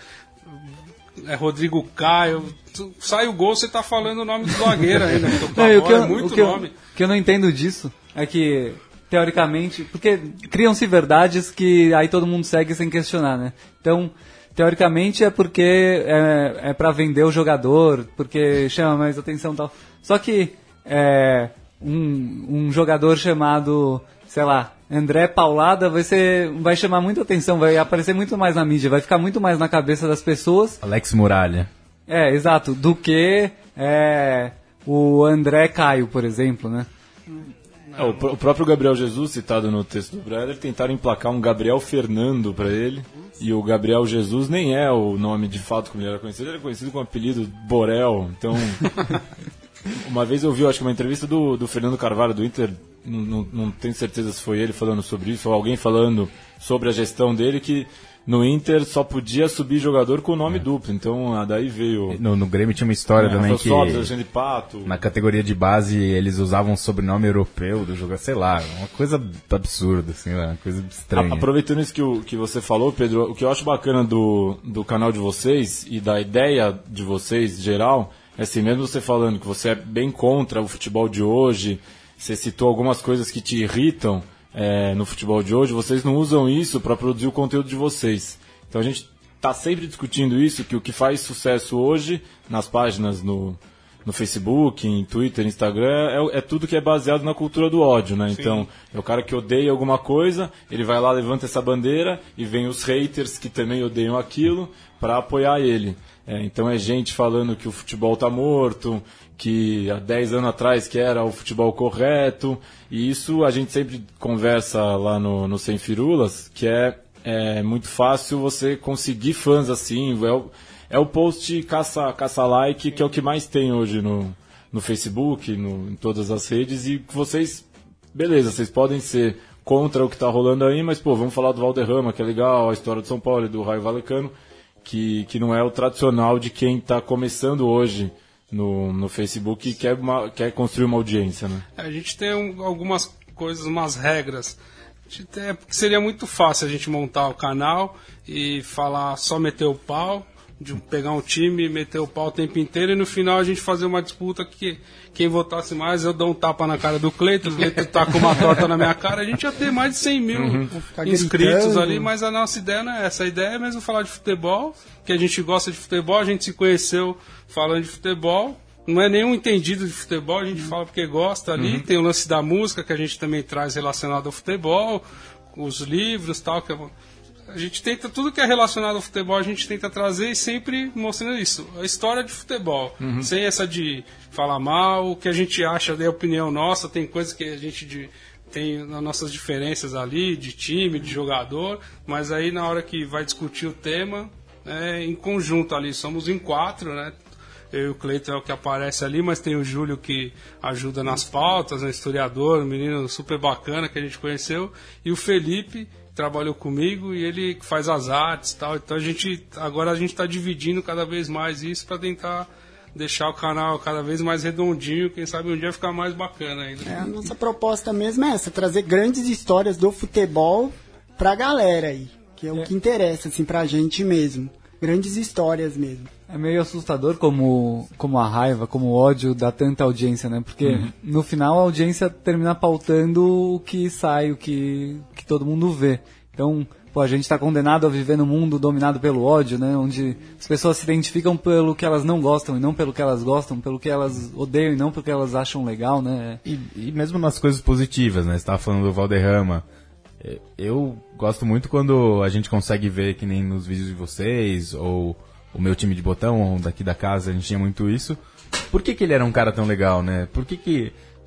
É Rodrigo Caio. Tu- Sai o gol, você tá falando o nome do zagueiro ainda. Porque Não, e o que é eu, muito o que eu- nome. o que eu não entendo disso é que, teoricamente, porque criam-se verdades que aí todo mundo segue sem questionar, né? Então, teoricamente é porque é, é para vender o jogador, porque chama mais atenção e tal. Só que é, um, um jogador chamado, sei lá, André Paulada vai, ser, vai chamar muita atenção, vai aparecer muito mais na mídia, vai ficar muito mais na cabeça das pessoas. Alex Muralha. É, exato, do que é, o André Caio, por exemplo, né? É, o, pr- o próprio Gabriel Jesus, citado no texto do Breder, tentaram emplacar um Gabriel Fernando pra ele. E o Gabriel Jesus nem é o nome de fato como ele era conhecido, ele era conhecido com o apelido Borel. Então, uma vez eu vi, acho que uma entrevista do, do Fernando Carvalho do Inter, não, não, não tenho certeza se foi ele falando sobre isso ou alguém falando sobre a gestão dele, que no Inter só podia subir jogador com o nome duplo. Então, ah, daí veio. No, no Grêmio tinha uma história É, também Rafael que Sobis, Alexandre Pato. na categoria de base eles usavam um sobrenome europeu do jogador, sei lá, uma coisa absurda, assim, uma coisa estranha. A- Aproveitando isso que, o, que você falou, Pedro, o que eu acho bacana do, do canal de vocês e da ideia de vocês, geral, é assim, mesmo você falando que você é bem contra o futebol de hoje, você citou algumas coisas que te irritam é, no futebol de hoje, vocês não usam isso para produzir o conteúdo de vocês. Então a gente está sempre discutindo isso, que o que faz sucesso hoje nas páginas no, no Facebook, em Twitter, Instagram, é, é tudo que é baseado na cultura do ódio, né? Então, é o cara que odeia alguma coisa, ele vai lá, levanta essa bandeira e vem os haters que também odeiam aquilo para apoiar ele. É, então é gente falando que o futebol tá morto, que há dez anos atrás que era o futebol correto, e isso a gente sempre conversa lá no, no Sem Firulas, que é, é muito fácil você conseguir fãs assim, é o, é o post caça, caça like, que é o que mais tem hoje no, no Facebook, no, em todas as redes, e vocês, beleza, vocês podem ser contra o que tá rolando aí, mas pô, vamos falar do Valderrama, que é legal, a história do São Paulo e do Raio Valecano, que, que não é o tradicional de quem está começando hoje no, no Facebook e quer, uma, quer construir uma audiência, né? A gente tem um- algumas coisas, umas regras. A gente tem- porque seria muito fácil a gente montar o canal e falar só meter o pau, de pegar um time e meter o pau o tempo inteiro e no final a gente fazer uma disputa que quem votasse mais eu dou um tapa na cara do Cleiton, o Cleiton tá com uma torta na minha cara, a gente ia ter mais de cem mil Ficar inscritos gritando. ali, mas a nossa ideia não é essa. A ideia é mesmo falar de futebol, que a gente gosta de futebol, a gente se conheceu falando de futebol. Não é nenhum entendido de futebol, a gente fala porque gosta ali. Tem o lance da música que a gente também traz relacionado ao futebol, os livros e tal. Que é- a gente tenta, tudo que é relacionado ao futebol, a gente tenta trazer e sempre mostrando isso. A história de futebol. Sem essa de falar mal, o que a gente acha, é a opinião nossa, tem coisas que a gente de- tem as nossas diferenças ali, de time, de jogador, mas aí na hora que vai discutir o tema, é em conjunto ali, somos em quatro, né? Eu e o Cleiton é o que aparece ali, mas tem o Júlio que ajuda nas pautas, é historiador, um menino super bacana que a gente conheceu, e o Felipe que trabalhou comigo e ele que faz as artes e tal. Então a gente agora a gente está dividindo cada vez mais isso para tentar deixar o canal cada vez mais redondinho, quem sabe um dia ficar mais bacana ainda. É, a nossa proposta mesmo é essa, trazer grandes histórias do futebol pra galera aí, que é o que interessa, assim, pra gente mesmo. Grandes histórias mesmo. É meio assustador como, como a raiva, como o ódio dá tanta audiência, né? Porque no final a audiência termina pautando o que sai, o que, que todo mundo vê. Então, pô, a gente está condenado a viver num mundo dominado pelo ódio, né? Onde as pessoas se identificam pelo que elas não gostam e não pelo que elas gostam, pelo que elas odeiam e não pelo que elas acham legal, né? E, e mesmo nas coisas positivas, né? Você estava falando do Valderrama. É, Eu gosto muito quando a gente consegue ver, que nem nos vídeos de vocês, ou o meu time de botão, ou daqui da casa, a gente tinha muito isso. Por que que ele era um cara tão legal, né? Por que que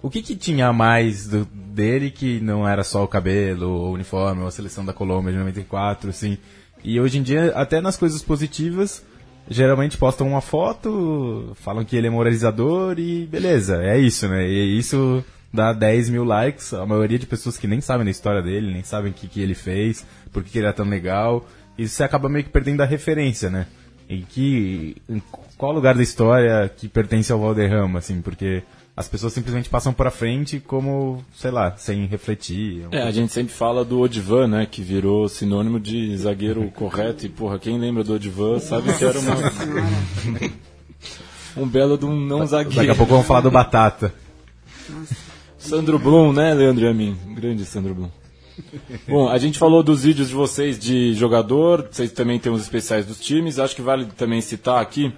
o que que tinha a mais do, dele que não era só o cabelo, o uniforme, ou a seleção da Colômbia de noventa e quatro, assim. E hoje em dia, até nas coisas positivas, geralmente postam uma foto, falam que ele é moralizador e beleza, é isso, né? E isso dá dez mil likes, a maioria de pessoas que nem sabem da história dele, nem sabem o que, que ele fez, por que, que ele é tão legal. E você acaba meio que perdendo a referência, né? Em que, em qual lugar da história que pertence ao Valderrama, assim, porque as pessoas simplesmente passam pra frente como, sei lá, sem refletir. É, a gente sempre fala do Odivan, né, que virou sinônimo de zagueiro correto, e porra, quem lembra do Odivan sabe que era uma... um belo de um não zagueiro. Daqui a pouco vamos falar do Batata. Sandro Blum, né, Leandro e a mim? Grande Sandro Blum. Bom, a gente falou dos vídeos de vocês de jogador, vocês também têm os especiais dos times, acho que vale também citar aqui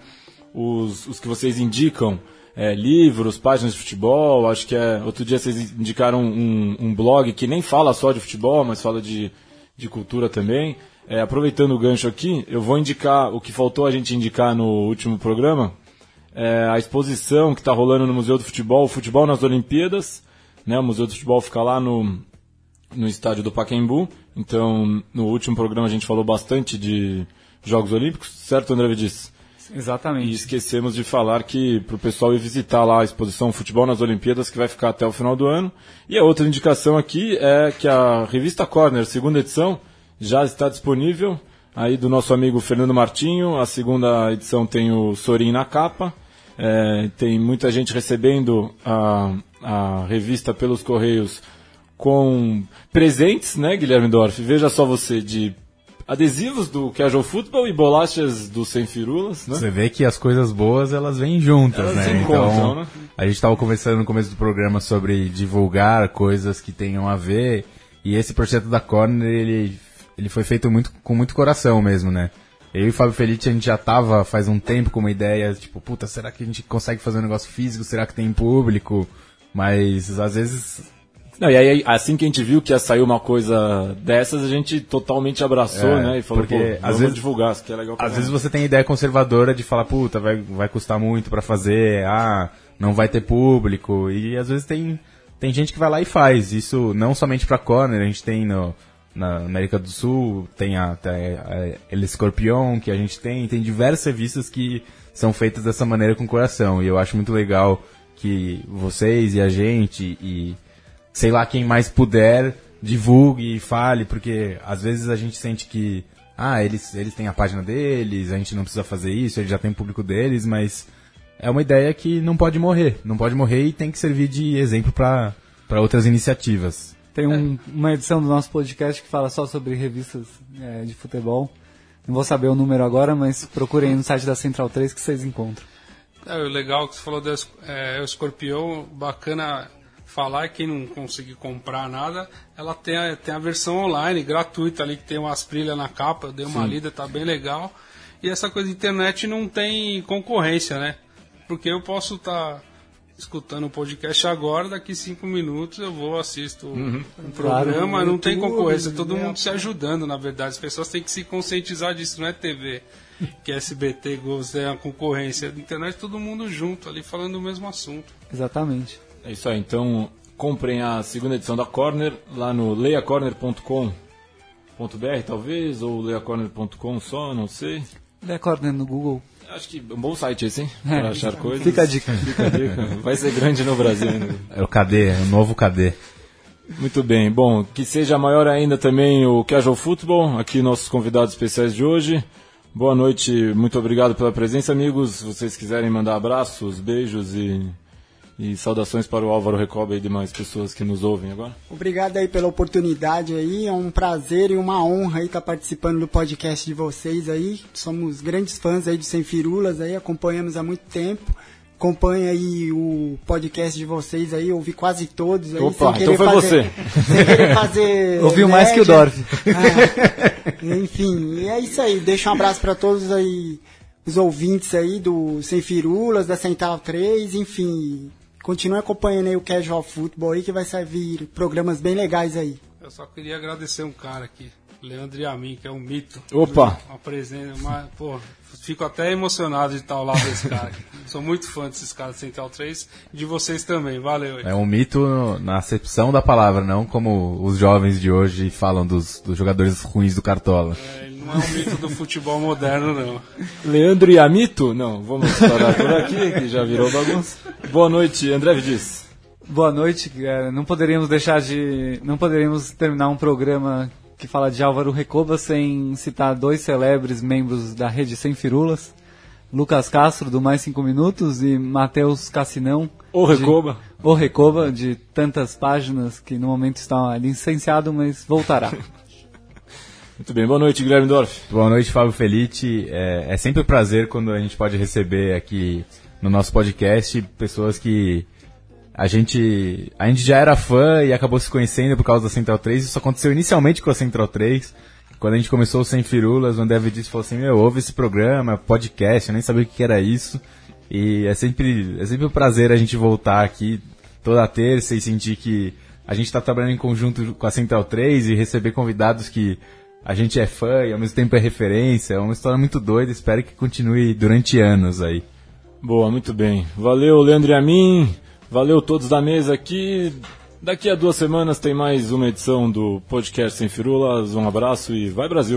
os, os que vocês indicam, é, livros, páginas de futebol, acho que é, outro dia vocês indicaram um, um blog que nem fala só de futebol, mas fala de, de cultura também. É, aproveitando o gancho aqui, eu vou indicar o que faltou a gente indicar no último programa, é, a exposição que está rolando no Museu do Futebol, Futebol nas Olimpíadas, né, o Museu do Futebol fica lá no... no estádio do Pacaembu. Então, no último programa a gente falou bastante de Jogos Olímpicos, certo, André Vidiz? Exatamente. E esquecemos de falar que para o pessoal ir visitar lá a exposição Futebol nas Olimpíadas, que vai ficar até o final do ano. E a outra indicação aqui é que a revista Corner, segunda edição, já está disponível, aí do nosso amigo Fernando Martinho. A segunda edição tem o Sorin na capa. É, tem muita gente recebendo a, a revista pelos Correios com presentes, né, Guilherme Dorff? Veja só você, de adesivos do Casual Football e bolachas do Sem Firulas, né? Você vê que as coisas boas, elas vêm juntas, elas né? Se encontram, então, né? A gente estava conversando no começo do programa sobre divulgar coisas que tenham a ver, e esse projeto da Corner, ele, ele foi feito muito, com muito coração mesmo, né? Eu e o Fábio Felice, a gente já tava faz um tempo com uma ideia, tipo, puta, será que a gente consegue fazer um negócio físico? Será que tem público? Mas, às vezes... Não, e aí, assim que a gente viu que ia sair uma coisa dessas, a gente totalmente abraçou, É, né? E falou, porque, pô, às vamos vezes- divulgar, isso que é legal pra Às vezes caramba. você tem ideia conservadora de falar, puta, vai, vai custar muito pra fazer, ah, não vai ter público, e às vezes tem, tem gente que vai lá e faz, isso não somente pra Corner, a gente tem no, na América do Sul, tem a, a, a El Escorpião que a gente tem, tem diversas revistas que são feitas dessa maneira com coração, e eu acho muito legal que vocês e a gente, e sei lá quem mais puder, divulgue e fale, porque às vezes a gente sente que ah, eles, eles têm a página deles, a gente não precisa fazer isso, eles já têm o público deles, mas é uma ideia que não pode morrer, não pode morrer e tem que servir de exemplo para para outras iniciativas. Tem um- uma edição do nosso podcast que fala só sobre revistas é, de futebol. Não vou saber o número agora, mas procurem no site da Central três que vocês encontram. É, o legal que você falou do es- é, o Escorpião, bacana falar, quem não conseguir comprar nada, ela tem a, tem a versão online, gratuita ali, que tem umas trilhas na capa, eu dei uma lida, tá bem legal. E essa coisa de internet não tem concorrência, né? Porque eu posso estar escutando o podcast agora, daqui cinco minutos eu vou, assisto um programa, Claro, não tem YouTube, concorrência, todo né? mundo se ajudando, na verdade. As pessoas têm que se conscientizar disso, não é T V, que é S B T, Globo, é a concorrência. Na internet todo mundo junto ali, falando o mesmo assunto. Exatamente. É isso aí, então comprem a segunda edição da Corner lá no leia corner ponto com ponto b r talvez, ou leia corner ponto com só, não sei. Lê a Corner no Google. Acho que é um bom site esse, hein? É, Para achar coisas. fica a dica. Fica a dica. Vai ser grande no Brasil ainda. É o K D, é o novo K D. Muito bem, bom, que seja maior ainda também o Casual Football, aqui nossos convidados especiais de hoje. Boa noite, muito obrigado pela presença, amigos. Se vocês quiserem mandar abraços, beijos e, e saudações para o Álvaro Recoba e demais pessoas que nos ouvem agora. Obrigado aí pela oportunidade aí, é um prazer e uma honra aí estar participando do podcast de vocês aí. Somos grandes fãs aí de Sem Firulas aí, acompanhamos há muito tempo. Acompanha aí o podcast de vocês aí, ouvi quase todos aí. Opa, sem querer então foi fazer, você. Sem querer fazer Ouviu mais que o média. Dorf. Ah, enfim, e é isso aí. Deixa um abraço para todos aí, os ouvintes aí do Sem Firulas, da Central três, enfim. Continue acompanhando aí o Casual Football aí, que vai sair programas bem legais aí. Eu só queria agradecer um cara aqui. Leandro Yamin, que é um mito. Opa! Uma presença, mas, pô, fico até emocionado de estar ao lado desse cara. Sou muito fã desses caras de Central três e de vocês também. Valeu aí. É um mito na acepção da palavra, não como os jovens de hoje falam dos, dos jogadores ruins do Cartola. É, ele não é um mito do futebol moderno, não. Leandro Yamito? Não, vamos parar por aqui, que já virou bagunça. Boa noite, André Vidiz. Boa noite. Não poderíamos deixar de... Não poderíamos terminar um programa que fala de Álvaro Recoba sem citar dois celebres membros da rede Sem Firulas. Lucas Castro, do Mais Cinco Minutos, e Matheus Cassinão. O Recoba. De, o Recoba, de tantas páginas que no momento está licenciado, mas voltará. Muito bem, boa noite, Guilherme Dorf. Boa noite, Fábio Felitti. É, é sempre um prazer quando a gente pode receber aqui no nosso podcast pessoas que a gente, a gente já era fã e acabou se conhecendo por causa da Central três. Isso aconteceu inicialmente com a Central três. Quando a gente começou o Sem Firulas, o André Vidiz falou assim, meu, ouve esse programa, podcast, eu nem sabia o que era isso. E é sempre, é sempre um prazer a gente voltar aqui toda terça e sentir que a gente está trabalhando em conjunto com a Central três e receber convidados que a gente é fã e ao mesmo tempo é referência. É uma história muito doida, espero que continue durante anos aí. Boa, muito bem. Valeu, Leandro Yamin, valeu todos da mesa aqui. Daqui a duas semanas tem mais uma edição do podcast Sem Firulas. Um abraço e vai Brasil!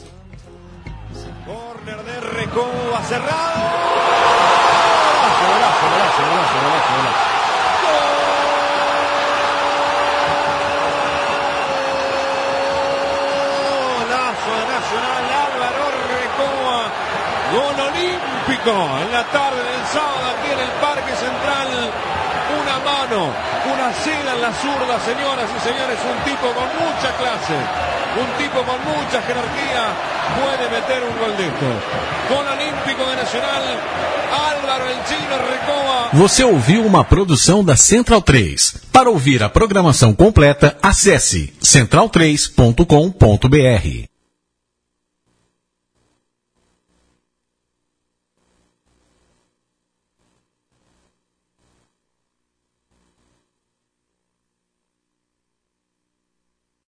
Corner de Recoba, cerrado. Golaço, golaço, golaço, golaço, golaço. Golazo de Nacional, Álvaro Recoba. Gol olímpico en la tarde del sábado aquí en el Parque Central. Una mano, una seda en la zurda, señoras y señores, un tipo con mucha clase, un tipo con mucha jerarquía, puede meter un gol de esto. Gol olímpico de Nacional, Álvaro El Chino Recoba. Você ouviu uma produção da Central três. Para ouvir a programação completa, acesse central três ponto com ponto br.